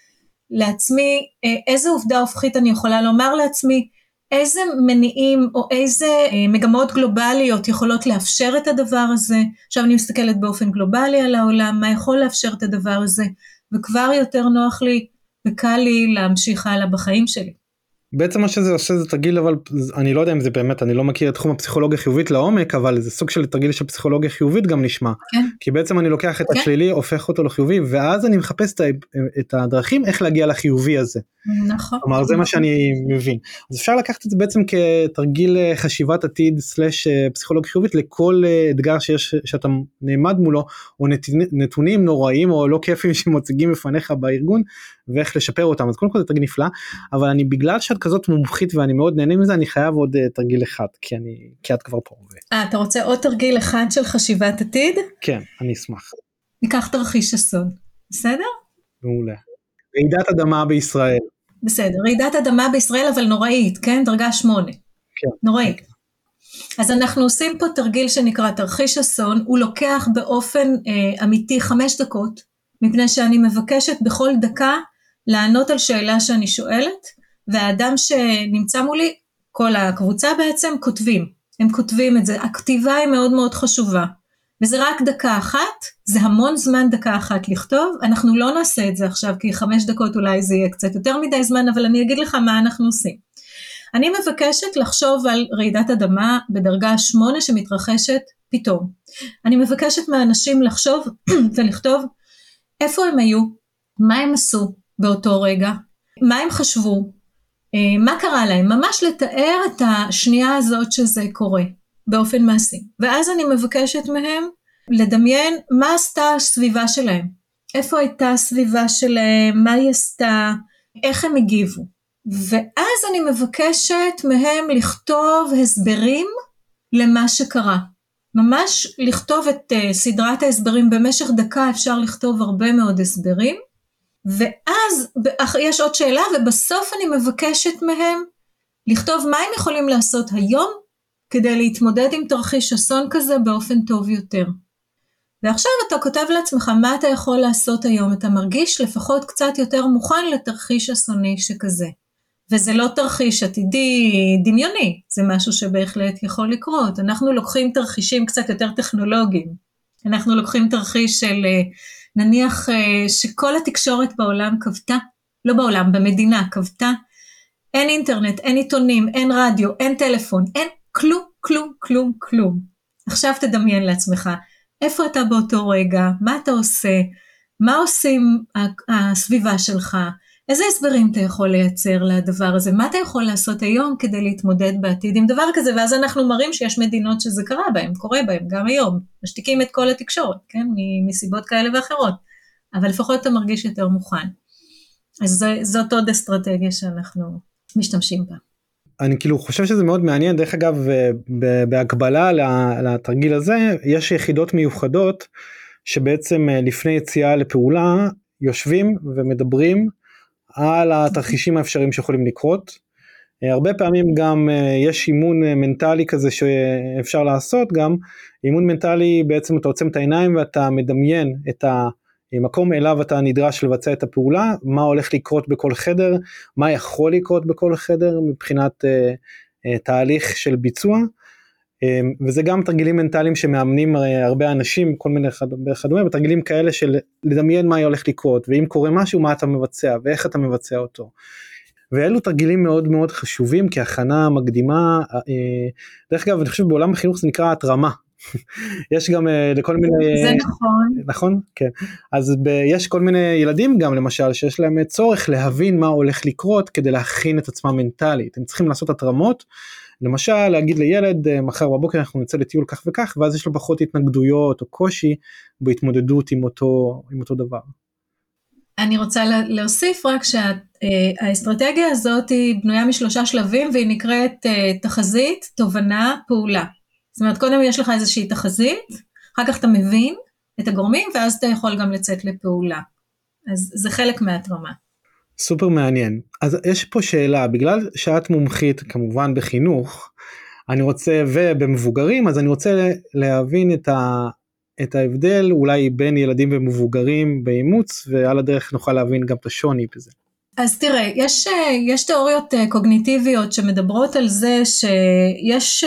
לעצמי, איזה עובדה הופכית אני יכולה לומר לעצמי, איזה מניעים או איזה מגמות גלובליות יכולות לאפשר את הדבר הזה. עכשיו אני מסתכלת באופן גלובלי על העולם, מה יכול לאפשר את הדבר הזה, וכבר יותר נוח לי וקל לי להמשיך הלאה בחיים שלי. בעצם מה שזה עושה זה תרגיל, אבל אני לא יודע אם זה באמת, אני לא מכיר את תחום הפסיכולוגיה חיובית לעומק, אבל זה סוג של תרגיל של פסיכולוגיה חיובית גם נשמע. כן. כי בעצם אני לוקח את השלילי, הופך אותו לחיובי, ואז אני מחפש את הדרכים איך להגיע לחיובי הזה. נכון. כלומר, זה מה שאני מבין. אז אפשר לקחת את זה בעצם כתרגיל חשיבת עתיד סלש פסיכולוגיה חיובית לכל אתגר שאתה נעמד מולו, או נתונים נוראים או לא כיפים שמוצגים בפניך בארגון, ואיך לשפר אותם. אז קודם כל זה תרגיל נפלא, אבל אני בגלל שאת כזאת מומחית ואני מאוד נהנה מזה, אני חייב עוד תרגיל אחד, כי את כבר פה. אתה רוצה עוד תרגיל אחד של חשיבת עתיד? כן, אני אשמח. ניקח תרחיש אסון, בסדר? מעולה. רעידת אדמה בישראל. בסדר, רעידת אדמה בישראל אבל נוראית, כן? דרגה 8. כן. נוראית. אז אנחנו עושים פה תרגיל שנקרא תרחיש אסון, הוא לוקח באופן אמיתי 5 דקות, מפני שאני מבקשת בכל דקה לענות על שאלה שאני שואלת, והאדם שנמצא מולי, כל הקבוצה בעצם, הם כותבים את זה, הכתיבה היא מאוד מאוד חשובה, וזה רק דקה אחת, זה המון זמן דקה אחת לכתוב, אנחנו לא נעשה את זה עכשיו, כי 5 דקות אולי זה יהיה קצת יותר מדי זמן, אבל אני אגיד לך מה אנחנו עושים. אני מבקשת לחשוב על רעידת אדמה בדרגה 8 שמתרחשת פתאום. אני מבקשת מהאנשים לחשוב ולכתוב איפה הם היו, מה הם עשו באותו רגע, מה הם חשבו, מה קרה להם, ממש לתאר את השנייה הזאת שזה קורה באופן מעשי. ואז אני מבקשת מהם לדמיין מה עשתה הסביבה שלהם, איפה הייתה הסביבה שלהם, מה היא עשתה, איך הם הגיבו. ואז אני מבקשת מהם לכתוב הסברים למה שקרה. ממש לכתוב את סדרת ההסברים, במשך דקה אפשר לכתוב הרבה מאוד הסברים, ואז יש עוד שאלה, ובסוף אני מבקשת מהם לכתוב מה הם יכולים לעשות היום, כדי להתמודד עם תרחיש אסון כזה באופן טוב יותר. ועכשיו אתה כותב לעצמך מה אתה יכול לעשות היום, אתה מרגיש לפחות קצת יותר מוכן לתרחיש אסוני שכזה. וזה לא תרחיש עתידי דמיוני, זה משהו שבהחלט יכול לקרות. אנחנו לוקחים תרחישים קצת יותר טכנולוגיים. אנחנו לוקחים תרחיש של נניח שכל התקשורת בעולם כבתה, לא בעולם, במדינה כבתה, אין אינטרנט, אין עיתונים, אין רדיו, אין טלפון, אין כלום, כלום, כלום, כלום. עכשיו תדמיין לעצמך, איפה אתה באותו רגע, מה אתה עושה, מה עושים הסביבה שלך, איזה הסברים אתה יכול לייצר לדבר הזה, מה אתה יכול לעשות היום כדי להתמודד בעתיד עם דבר כזה, ואז אנחנו מראים שיש מדינות שזה קרה בהם, קורה בהם גם היום, משתיקים את כל התקשורת, כן, מסיבות כאלה ואחרות, אבל לפחות אתה מרגיש יותר מוכן. אז זאת עוד אסטרטגיה שאנחנו משתמשים בה. אני כאילו חושב שזה מאוד מעניין, דרך אגב, בהקבלה לתרגיל הזה, יש יחידות מיוחדות, שבעצם לפני יציאה לפעולה, יושבים ומדברים, על התרחישים האפשריים שיכולים לקרות. הרבה פעמים גם יש אימון מנטלי כזה שאפשר לעשות, גם אימון מנטלי בעצם אתה עוצם את העיניים ואתה מדמיין את המקום אליו אתה נדרש לבצע את הפעולה, מה הולך לקרות בכל חדר, מה יכול לקרות בכל חדר מבחינת תהליך של ביצוע, וזה גם תרגילים מנטליים שמאמנים הרבה אנשים, כל מיני וכדומה, בתרגילים כאלה של לדמיין מה הולך לקרות, ואם קורה משהו מה אתה מבצע, ואיך אתה מבצע אותו. ואלו תרגילים מאוד מאוד חשובים, כהכנה מקדימה, דרך אגב אני חושב בעולם החינוך זה נקרא התרמה, יש גם לכל מיני... זה נכון. נכון? כן. אז יש כל מיני ילדים גם למשל, שיש להם צורך להבין מה הולך לקרות, כדי להכין את עצמם מנטלית. הם צריכים לעשות התרמות, למשל להגיד לילד, מחר בבוקר אנחנו נצא לטיול כך וכך, ואז יש לו פחות התנגדויות או קושי, בהתמודדות עם אותו דבר. אני רוצה להוסיף רק שהאסטרטגיה הזאת היא בנויה משלושה שלבים, והיא נקראת תחזית, תובנה, פעולה. זאת אומרת, קודם יש לך איזושהי תחזית, אחר כך אתה מבין את הגורמים, ואז אתה יכול גם לצאת לפעולה. אז זה חלק מהתרמה. סופר מעניין. אז יש פה שאלה, בגלל שאת מומחית כמובן בחינוך, אני רוצה, ובמבוגרים, אז אני רוצה להבין את ההבדל אולי בין ילדים ומבוגרים באימוץ, ועל הדרך נוכל להבין גם את השוני בזה. אז תראה, יש תיאוריות קוגניטיביות שמדברות על זה שיש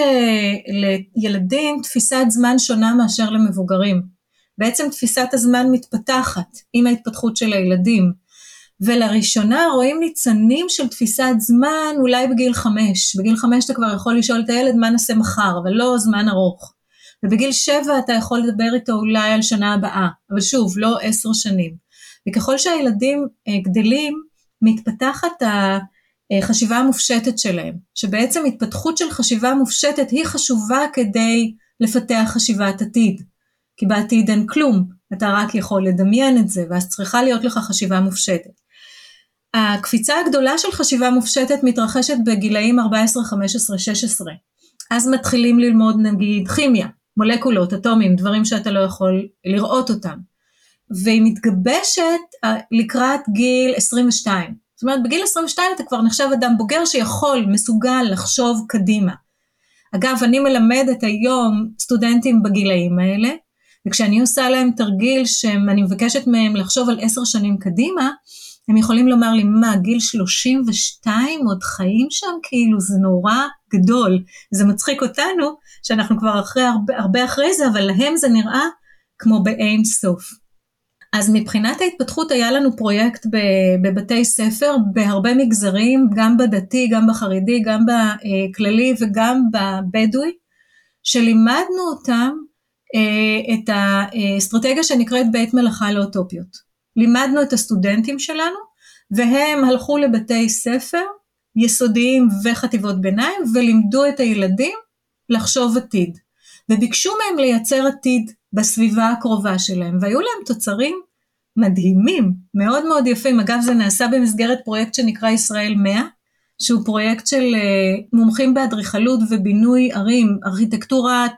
לילדים תפיסת זמן שונה מאשר למבוגרים. בעצם תפיסת הזמן מתפתחת עם ההתפתחות של הילדים, ולראשונה רואים ניצנים של תפיסת זמן אולי בגיל 5. בגיל 5 אתה כבר יכול לשאול את הילד מה נעשה מחר, אבל לא זמן ארוך. ובגיל 7 אתה יכול לדבר איתו אולי על שנה הבאה, אבל שוב, לא 10 שנים. וככל שהילדים גדלים, מתפתחת החשיבה המופשטת שלהם, שבעצם התפתחות של חשיבה מופשטת היא חשובה כדי לפתח חשיבת עתיד, כי בעתיד אין כלום, אתה רק יכול לדמיין את זה, ואז צריכה להיות לך חשיבה מופשטת. הקפיצה הגדולה של חשיבה מופשטת מתרחשת בגילאים 14, 15, 16, אז מתחילים ללמוד נגיד כימיה, מולקולות, אטומים, דברים שאתה לא יכול לראות אותם, והיא מתגבשת לקראת גיל 22, זאת אומרת בגיל 22 אתה כבר נחשב אדם בוגר שיכול, מסוגל לחשוב קדימה. אגב, אני מלמדת היום סטודנטים בגילאים האלה, וכשאני עושה להם תרגיל שאני מבקשת מהם לחשוב על 10 שנים קדימה, הם יכולים לומר לי, מה, גיל 32 עוד חיים שם? כאילו זה נורא גדול, זה מצחיק אותנו, שאנחנו כבר הרבה אחרי זה, אבל להם זה נראה כמו באין סוף. אז מבחינת ההתפתחות היה לנו פרויקט בבתי ספר, בהרבה מגזרים, גם בדתי, גם בחרדי, גם בכללי וגם בבדואי, שלימדנו אותם את האסטרטגיה שנקראת בית מלאכה לאוטופיות. לימדנו את הסטודנטים שלנו, והם הלכו לבתי ספר, יסודיים וחטיבות ביניים, ולימדו את הילדים לחשוב עתיד. וביקשו מהם לייצר עתיד בסביבה הקרובה שלהם, והיו להם תוצרים מדהימים, מאוד מאוד יפים. אגב, זה נעשה במסגרת פרויקט שנקרא ישראל 100, שהוא פרויקט של מומחים באדריכלות ובינוי ערים, ארכיטקטורת,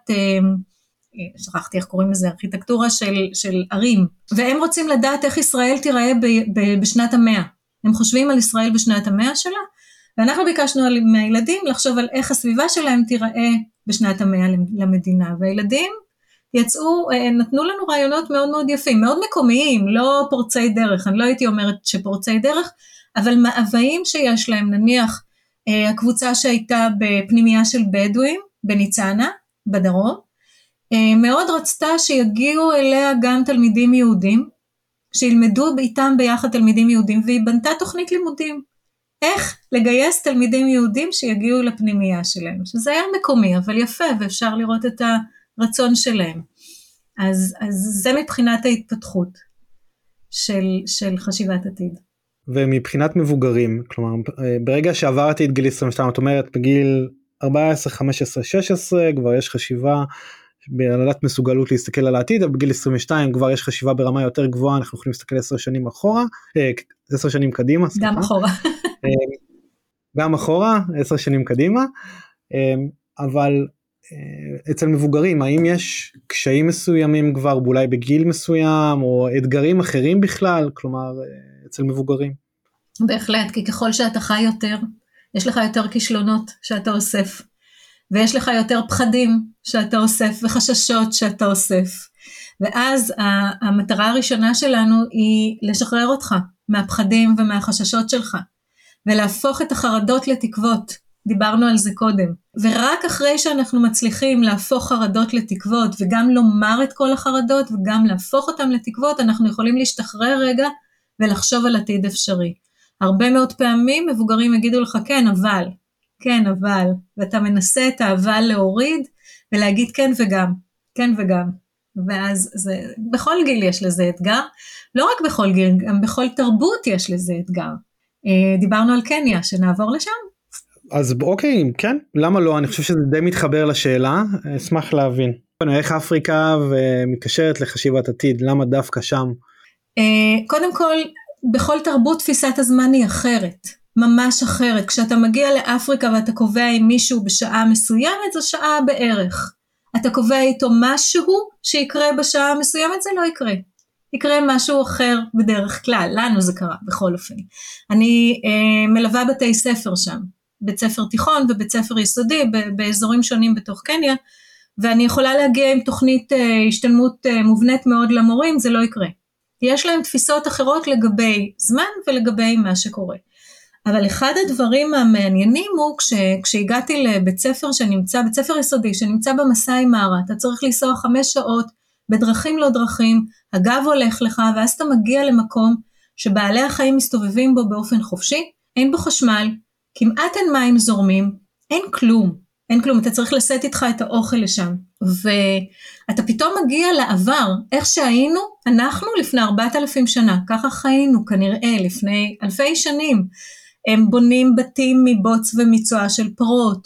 שכחתי איך קוראים לזה, ארכיטקטורה של ערים, והם רוצים לדעת איך ישראל תיראה בשנת המאה, הם חושבים על ישראל בשנת המאה שלה, ואנחנו ביקשנו מהילדים לחשוב על איך הסביבה שלהם תיראה בשנת המאה למדינה, והילדים יצאו, נתנו לנו רעיונות מאוד מאוד יפים, מאוד מקומיים, לא פורצי דרך, אני לא הייתי אומרת שפורצי דרך, אבל מאוויים שיש להם, נניח הקבוצה שהייתה בפנימייה של בדואים, בניצנה, בדרום, מאוד רצתה שיגיעו אליה גם תלמידים יהודים, שילמדו איתם ביחד תלמידים יהודים, והיא בנתה תוכנית לימודים, איך לגייס תלמידים יהודים שיגיעו לפנימייה שלהם, שזה היה מקומי, אבל יפה, ואפשר לראות את הרצון שלהם. אז זה מבחינת ההתפתחות של חשיבת עתיד. ומבחינת מבוגרים, כלומר, ברגע שעברתי את גיל 22, את אומרת, בגיל 14, 15, 16, כבר יש חשיבה, בהנהלת מסוגלות להסתכל על העתיד, אבל בגיל 22 כבר יש חשיבה ברמה יותר גבוהה, אנחנו יכולים להסתכל 10 שנים אחורה, 10 שנים קדימה. גם אחורה. גם אחורה, 10 שנים קדימה, אבל אצל מבוגרים, האם יש קשיים מסוימים כבר, אולי בגיל מסוים, או אתגרים אחרים בכלל, כלומר, אצל מבוגרים? בהחלט, כי ככל שאתה חי יותר, יש לך יותר כישלונות שאתה אוסף, ויש לך יותר פחדים שאתה אוסף, וחששות שאתה אוסף, ואז המטרה הראשונה שלנו היא לשחרר אותך מהפחדים ומהחששות שלך, ולהפוך את החרדות לתקוות, דיברנו על זה קודם, ורק אחרי שאנחנו מצליחים להפוך חרדות לתקוות, וגם לומר את כל החרדות, וגם להפוך אותם לתקוות, אנחנו יכולים להשתחרר רגע, ולחשוב על עתיד אפשרי. הרבה מאוד פעמים מבוגרים יגידו לך כן אבל, ואתה מנסה את האבל להוריד, ולהגיד כן וגם, כן וגם. ואז בכל גיל יש לזה אתגר, לא רק בכל גיל, גם בכל תרבות יש לזה אתגר. דיברנו על קניה, שנעבור לשם. אז אוקיי, כן, למה לא? אני חושב שזה די מתחבר לשאלה, אשמח להבין. איך אפריקה ומתקשרת לחשיבת עתיד, למה דווקא שם? קודם כל, בכל תרבות תפיסת הזמן היא אחרת, ממש אחרת. כשאתה מגיע לאפריקה ואתה קובע עם מישהו בשעה מסוימת, זו שעה בערך. אתה קובע איתו משהו שיקרה בשעה מסוימת, זה לא יקרה. יקרה משהו אחר בדרך כלל, לנו זה קרה בכל אופן. אני מלווה בתי ספר שם, בית ספר תיכון ובית ספר יסודי, באזורים שונים בתוך קניה, ואני יכולה להגיע עם תוכנית השתלמות מובנית מאוד למורים, זה לא יקרה. יש להם תפיסות אחרות לגבי זמן ולגבי מה שקורה. אבל אחד הדברים המעניינים הוא כשהגעתי לבית ספר שנמצא, בית ספר יסודי שנמצא במסאי מארה, אתה צריך לנסוע 5 שעות בדרכים לא דרכים, הגב הולך לך, ואז אתה מגיע למקום שבעלי החיים מסתובבים בו באופן חופשי, אין בו חשמל, כמעט אין מים זורמים, אין כלום, אתה צריך לשאת איתך את האוכל לשם, ואתה פתאום מגיע לעבר, איך שהיינו, אנחנו לפני 4,000 שנה, ככה חיינו כנראה לפני אלפי שנים, הם בונים בתים מבוץ ומצואה של פרות,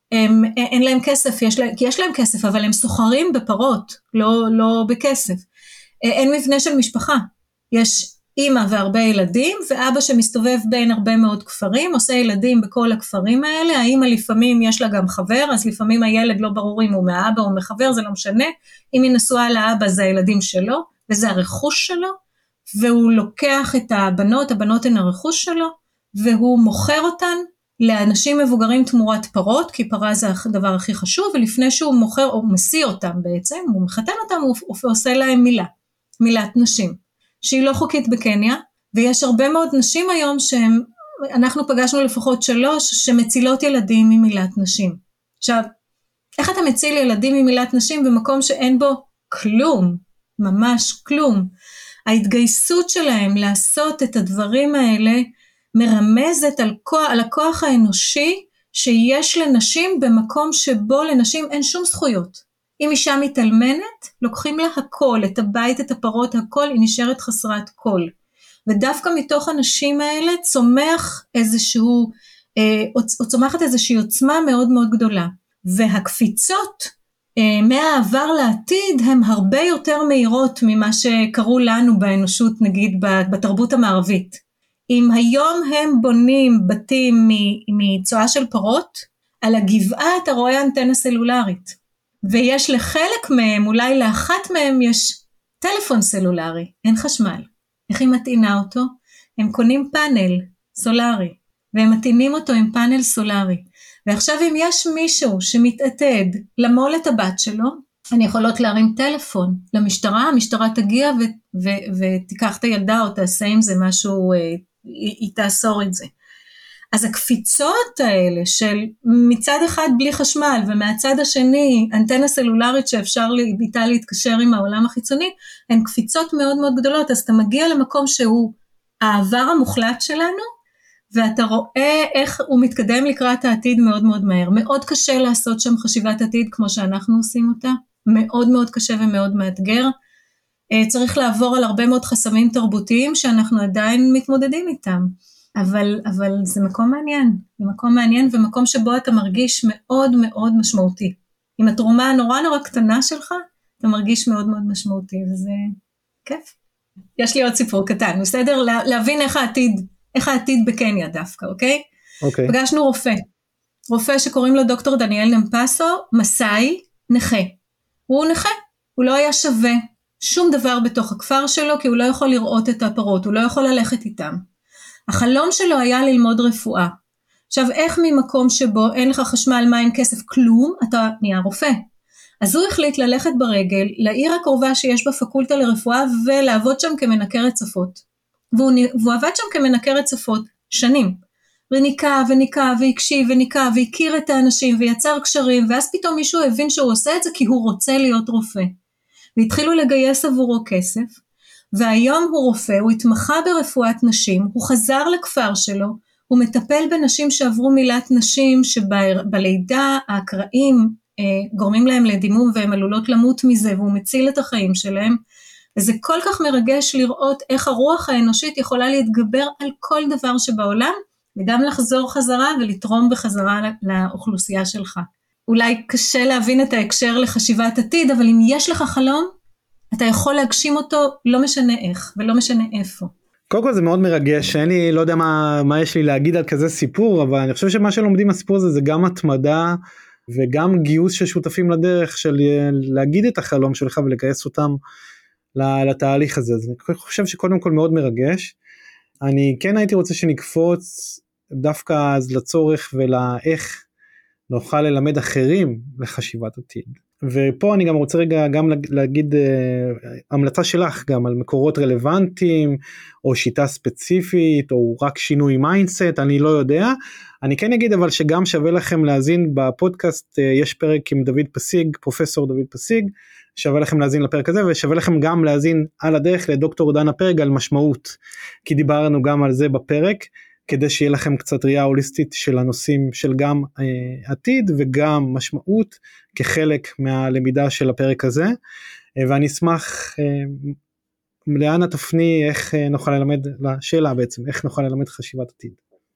אין להם כסף, יש להם כסף, אבל הם סוחרים בפרות, לא בכסף, אין מבנה של משפחה, יש אמא והרבה ילדים, ואבא שמסתובב בין הרבה מאוד כפרים, עושה ילדים בכל הכפרים האלה, האמא לפעמים יש לה גם חבר, אז לפעמים הילד לא ברור אם הוא מאבא או מחבר, זה לא משנה, אם היא נשואה לאבא זה הילדים שלו, וזה הרכוש שלו, והוא לוקח את הבנות הן הרכוש שלו, והוא מוכר אותן לאנשים מבוגרים תמורת פרות, כי פרה זה הדבר הכי חשוב, ולפני שהוא מוכר או מסיא אותם בעצם, הוא מחתן אותם, הוא עושה להם מילת נשים. שהיא לא חוקית בקניה, ויש הרבה מאוד נשים היום אנחנו פגשנו לפחות 3 שמצילות ילדים ממילת נשים. עכשיו, איך אתה מציל ילדים ממילת נשים במקום שאין בו כלום, ממש כלום? ההתגייסות שלהם לעשות את הדברים האלה מרמזת על הכוח האנושי שיש לנשים במקום שבו לנשים אין שום זכויות. אם אישה מתאלמנת, לוקחים לה הכל, את הבית, את הפרות, הכל, היא נשארת חסרת כל. ודווקא מתוך הנשים האלה צומחת איזושהי עוצמה מאוד מאוד גדולה. והקפיצות מהעבר לעתיד הן הרבה יותר מהירות ממה שקראו לנו באנושות, נגיד בתרבות המערבית. אם היום הם בונים בתים מצואה של פרות, על הגבעה אתה רואה אנטנה סלולרית. ויש לחלק מהם, אולי לאחת מהם יש טלפון סלולרי, אין חשמל. איך היא מטעינה אותו? הם קונים פאנל סולרי, והם מטעינים אותו עם פאנל סולרי. ועכשיו אם יש מישהו שמתעתד למול את הבת שלו, אני יכולות להרים טלפון למשטרה, המשטרה תגיע ותיקח את הילדה או תעשה עם זה משהו, היא תאסור את זה. אז הקפיצות האלה של מצד אחד בלי חשמל ומהצד השני אנטנה סלולרית שאפשר איתה להתקשר עם העולם החיצוני, הן קפיצות מאוד מאוד גדולות, אז אתה מגיע למקום שהוא העבר המוחלט שלנו, ואתה רואה איך הוא מתקדם לקראת העתיד מאוד מאוד מהר. מאוד קשה לעשות שם חשיבת עתיד כמו שאנחנו עושים אותה, מאוד מאוד קשה ומאוד מאתגר, צריך לעבור על הרבה מאוד חסמים תרבותיים שאנחנו עדיין מתמודדים איתם. אבל זה מקום מעניין, ומקום שבו אתה מרגיש מאוד מאוד משמעותי. עם התרומה הנורא נורא קטנה שלך, אתה מרגיש מאוד מאוד משמעותי, וזה כיף. יש לי עוד סיפור קטן, בסדר? להבין איך העתיד בקניה דווקא, אוקיי? אוקיי. פגשנו רופא שקוראים לו דוקטור דניאל נמפסו, מסאי, נכה. הוא נכה, הוא לא היה שווה שום דבר בתוך הכפר שלו, כי הוא לא יכול לראות את הפרות, הוא לא יכול ללכת איתם. החלום שלו היה ללמוד רפואה. עכשיו, איך ממקום שבו אין לך חשמל, מים, כסף, כלום, אתה נהיה רופא. אז הוא החליט ללכת ברגל לעיר הקרובה שיש בה פקולטה לרפואה, ולעבוד שם כמנקר רצפות. והוא עבד שם כמנקר רצפות שנים. וניקה והקשיב וניקה והכיר את האנשים ויצר קשרים, ואז פתאום מישהו הבין שהוא עושה את זה כי הוא רוצה להיות רופא. והתחילו לגייס עבורו כסף, והיום הוא רופא, הוא התמחה ברפואת נשים, הוא חזר לכפר שלו, הוא מטפל בנשים שעברו מילת נשים, שבלידה הקרעים גורמים להם לדימום והם עלולות למות מזה, והוא מציל את החיים שלהם, וזה כל כך מרגש לראות איך הרוח האנושית יכולה להתגבר על כל דבר שבעולם, וגם לחזור חזרה ולתרום בחזרה לאוכלוסייה שלך. אולי קשה להבין את ההקשר לחשיבת עתיד, אבל אם יש לך חלום, אתה יכול להגשים אותו לא משנה איך ולא משנה איפה. קודם כל זה מאוד מרגש, אני לא יודע מה יש לי להגיד על כזה סיפור, אבל אני חושב שמה שלומדים מהסיפור הזה זה גם התמדה, וגם גיוס של שותפים לדרך, של להגיד את החלום שלך ולגייס אותם לתהליך הזה. אז אני חושב שקודם כל מאוד מרגש. אני כן הייתי רוצה שנקפוץ דווקא אז לצורך ולאיך נוכל ללמד אחרים לחשיבת עתיד. ופה אני גם רוצה רגע גם להגיד המלצה שלך גם על מקורות רלוונטיים, או שיטה ספציפית, או רק שינוי מיינדסט, אני לא יודע. אני כן אגיד אבל שגם שווה לכם להזין בפודקאסט, יש פרק עם דוד פסיג, פרופסור דוד פסיג, שווה לכם להזין לפרק הזה, ושווה לכם גם להזין על הדרך לדוקטור דנה פרג על משמעות, כי דיברנו גם על זה בפרק, כדי שיהיה לכם קצת ראייה הוליסטית של הנושאים של גם עתיד וגם משמעות כחלק מהלמידה של הפרק הזה, ואני אשמח לאן תפני איך נוכל ללמד, לשאלה בעצם, איך נוכל ללמד חשיבת עתיד.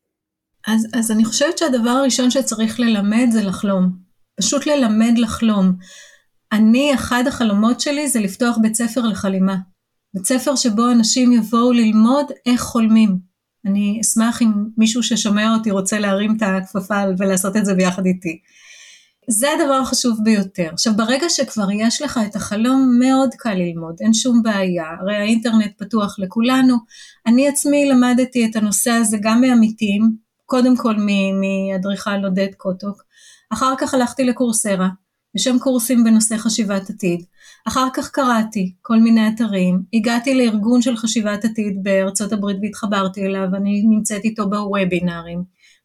אז אני חושבת שהדבר הראשון שצריך ללמד זה לחלום, פשוט ללמד לחלום. אחד החלומות שלי זה לפתוח בית ספר לחלימה, בית ספר שבו אנשים יבואו ללמוד איך חולמים. אני אשמח אם מישהו ששומע אותי רוצה להרים את הכפפה ולעשות את זה ביחד איתי. זה הדבר החשוב ביותר. עכשיו ברגע שכבר יש לך את החלום מאוד קל ללמוד, אין שום בעיה, הרי האינטרנט פתוח לכולנו, אני עצמי למדתי את הנושא הזה גם מעמיתים, קודם כל מאדריכל עודד קוטוק, אחר כך הלכתי לקורסרה, בשם קורסים בנושא חשיבת עתיד, אחר כך קראתי כל מיני אתרים, הגעתי לארגון של חשיבת עתיד בארצות הברית והתחברתי אליו, אני נמצאת איתו בוובינרים,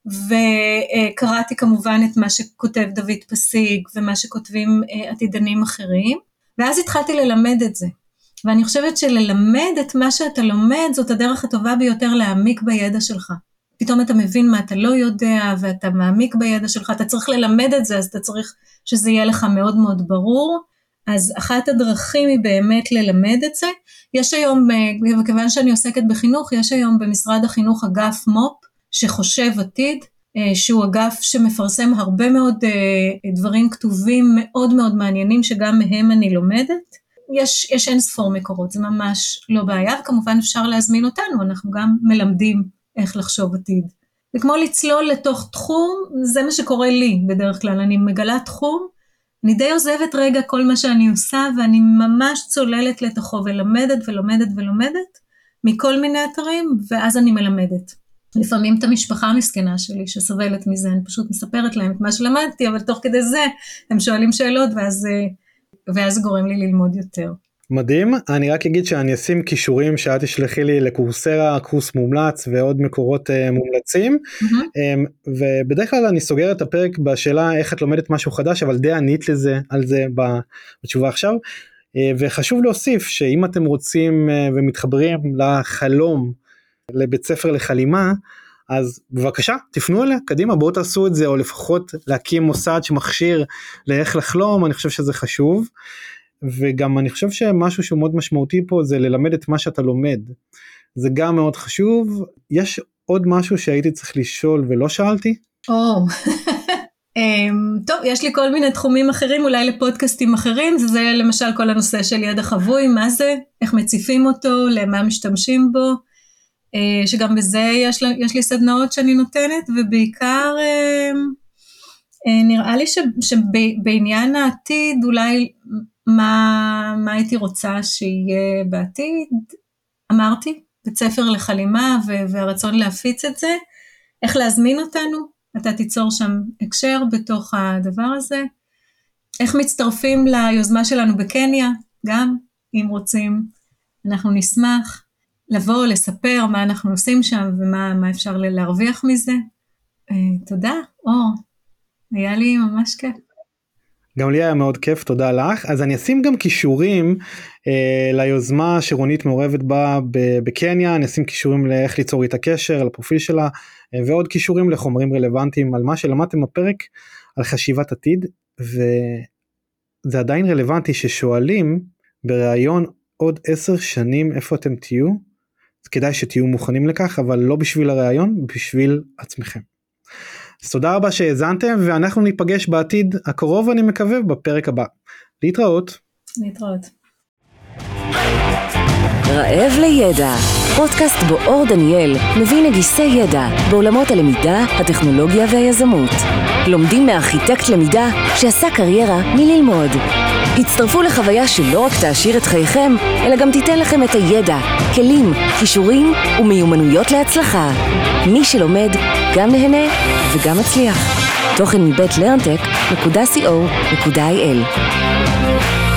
וקראתי כמובן את מה שכותב דוד פסיג, ומה שכותבים עתידנים אחרים, ואז התחלתי ללמד את זה, ואני חושבת שללמד את מה שאתה לומד, זאת הדרך הטובה ביותר להעמיק בידע שלך, פתאום אתה מבין מה אתה לא יודע, ואתה מעמיק בידע שלך, אתה צריך ללמד את זה, אז אתה צריך שזה יהיה לך מאוד מאוד ברור, אז אחת הדרכים היא באמת ללמד את זה, יש היום, וכיוון שאני עוסקת בחינוך, יש היום במשרד החינוך אגף מופ, שחושב עתיד, שהוא אגף שמפרסם הרבה מאוד דברים כתובים, מאוד מאוד מעניינים, שגם מהם אני לומדת, יש אין ספור מקורות, זה ממש לא בעיה, וכמובן אפשר להזמין אותנו, אנחנו גם מלמדים איך לחשוב עתיד. זה כמו לצלול לתוך תחום, זה מה שקורה לי בדרך כלל, אני מגלה תחום, אני די עוזבת רגע כל מה שאני עושה, ואני ממש צוללת לתוכו ולומדת ולומדת ולומדת, מכל מיני אתרים, ואז אני מלמדת. לפעמים את המשפחה המסכנה שלי שסובלת מזה, אני פשוט מספרת להם את מה שלמדתי, אבל תוך כדי זה הם שואלים שאלות, ואז גורם לי ללמוד יותר. מדהים, אני רק אגיד שאני אשים קישורים שאת תשלחי לי לקורסרה, קורס מומלץ ועוד מקורות מומלצים, ובדרך כלל אני סוגר את הפרק בשאלה איך את לומדת משהו חדש, אבל די ענית על זה בתשובה עכשיו, וחשוב להוסיף שאם אתם רוצים ומתחברים לחלום לבית ספר לחלימה, אז בבקשה תפנו אליה, קדימה בואו תעשו את זה, או לפחות להקים מוסד שמכשיר לאיך לחלום, אני חושב שזה חשוב, וגם אני חושב שמשהו שהוא מאוד משמעותי פה, זה ללמד את מה שאתה לומד, זה גם מאוד חשוב. יש עוד משהו שהייתי צריך לשאול ולא שאלתי? טוב, יש לי כל מיני תחומים אחרים, אולי לפודקאסטים אחרים, זה למשל כל הנושא של ידע חבוי, מה זה, איך מציפים אותו, למה משתמשים בו, שגם בזה יש לי סדנאות שאני נותנת, ובעיקר נראה לי שבעניין העתיד, אולי מה הייתי רוצה שיהיה בעתיד, אמרתי, בית ספר לחלימה והרצון להפיץ את זה, איך להזמין אותנו, אתה תיצור שם הקשר בתוך הדבר הזה, איך מצטרפים ליוזמה שלנו בקניה, גם אם רוצים, אנחנו נשמח לבוא, לספר מה אנחנו עושים שם ומה אפשר להרוויח מזה. תודה, היה לי ממש כיף. גם לי היה מאוד כיף, תודה לך. אז אני אשים גם קישורים ליוזמה שרונית מעורבת בה בקניה, אני אשים קישורים לאיך ליצור את הקשר, לפרופיל שלה, ועוד קישורים לחומרים רלוונטיים על מה שלמדתם בפרק על חשיבת עתיד, וזה עדיין רלוונטי ששואלים בראיון עוד 10 שנים איפה אתם תהיו, אז כדאי שתהיו מוכנים לכך, אבל לא בשביל הראיון, בשביל עצמכם. אז תודה רבה שהאזנתם, ואנחנו ניפגש בעתיד הקרוב, אני מקווה, בפרק הבא. להתראות. להתראות. רעב לידע, פודקאסט בו אור דניאל מביא נגיסי ידע בעולמות הלמידה, הטכנולוגיה והיזמות. לומדים מארכיטקט למידה שעשה קריירה מללמוד. הצטרפו לחוויה שלא רק תעשיר את חייכם, אלא גם תיתן לכם את הידע, כלים, כישורים ומיומנויות להצלחה. מי שלומד גם נהנה וגם מצליח. תוכן מבית learntech.co.il